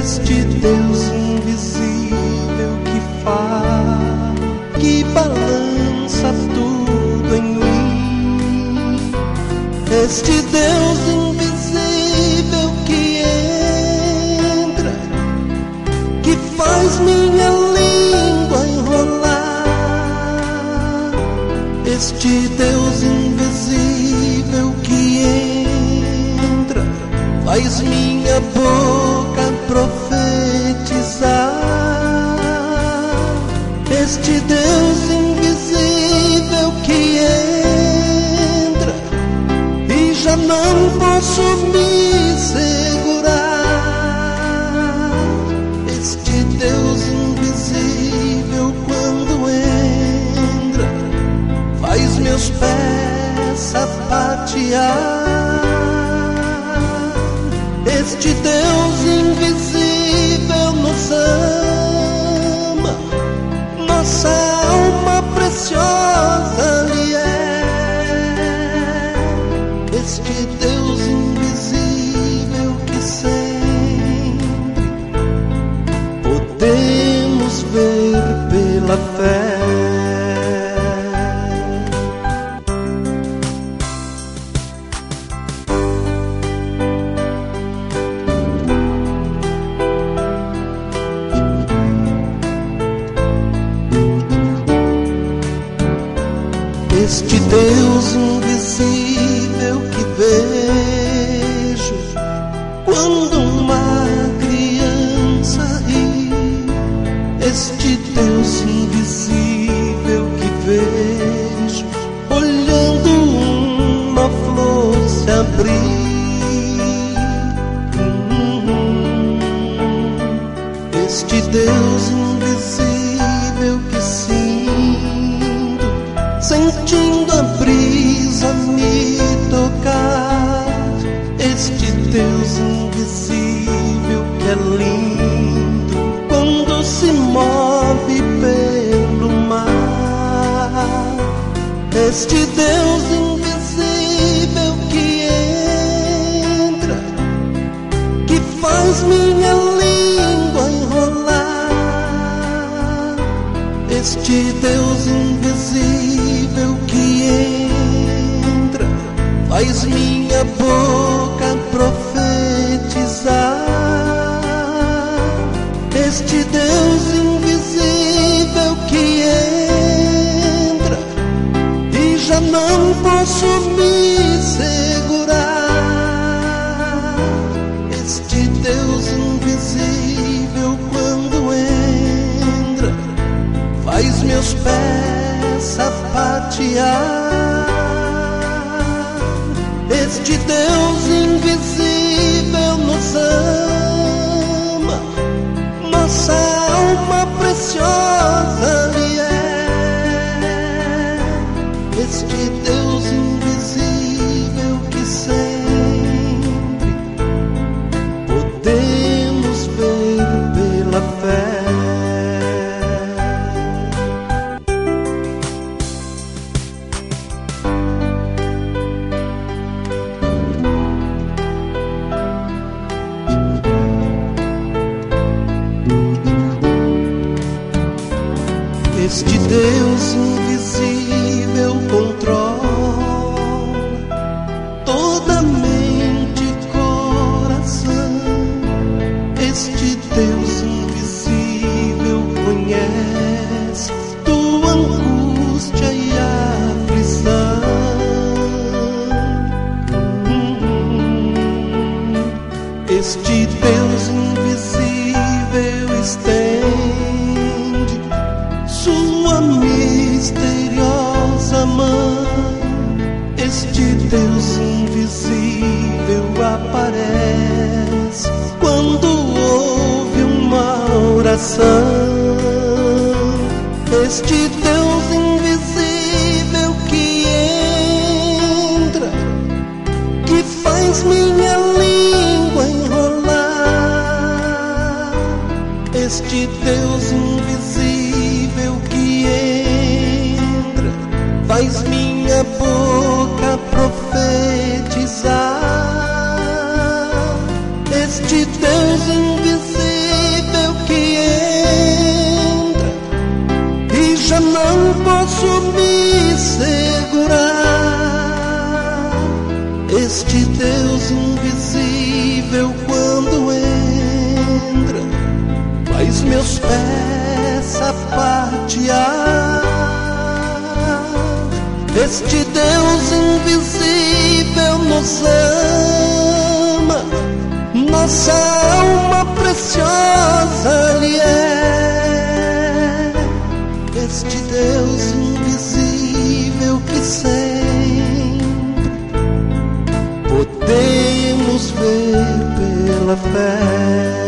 este Deus invisível que faz, que balança tudo em mim, este Deus invisível que entra, que faz minha língua enrolar, este Deus invisível que entra, faz minha boca profetizar, este Deus invisível que entra e já não posso me segurar, este Deus invisível quando entra faz meus pés sapatear, este Deus invisível nos ama, nossa alma preciosa lhe é, este Deus invisível que sempre podemos ver pela fé. Este Deus invisível que vejo quando uma criança ri, este Deus invisível que vejo olhando uma flor se abrir, este Deus invisível que sinto, sentindo a brisa me tocar, este Deus invisível que é lindo quando se move pelo mar, este Deus invisível que entra, que faz minha língua enrolar, este Deus invisível que entra, faz minha boca profetizar, este Deus invisível que entra e já não posso me segurar, este Deus invisível quando entra faz meus pés sapatear, este Deus invisível nos ama, nossa alma preciosa lhe é, este Deus invisível que sempre podemos ver pela fé. Este Deus invisível controla toda mente e coração, este Deus invisível conhece tua angústia e aflição, este Deus invisível estende sua misteriosa mão, este Deus invisível aparece quando ouve uma oração, este Deus invisível que entra, que faz minha língua enrolar, este Deus invisível que entra, faz minha boca profetizar, este Deus invisível posso me segurar. Este Deus invisível, quando entra, faz meus pés sapatear. Este Deus invisível nos ama, nossa alma preciosa lhe é. Este Deus invisível que sempre podemos ver pela fé.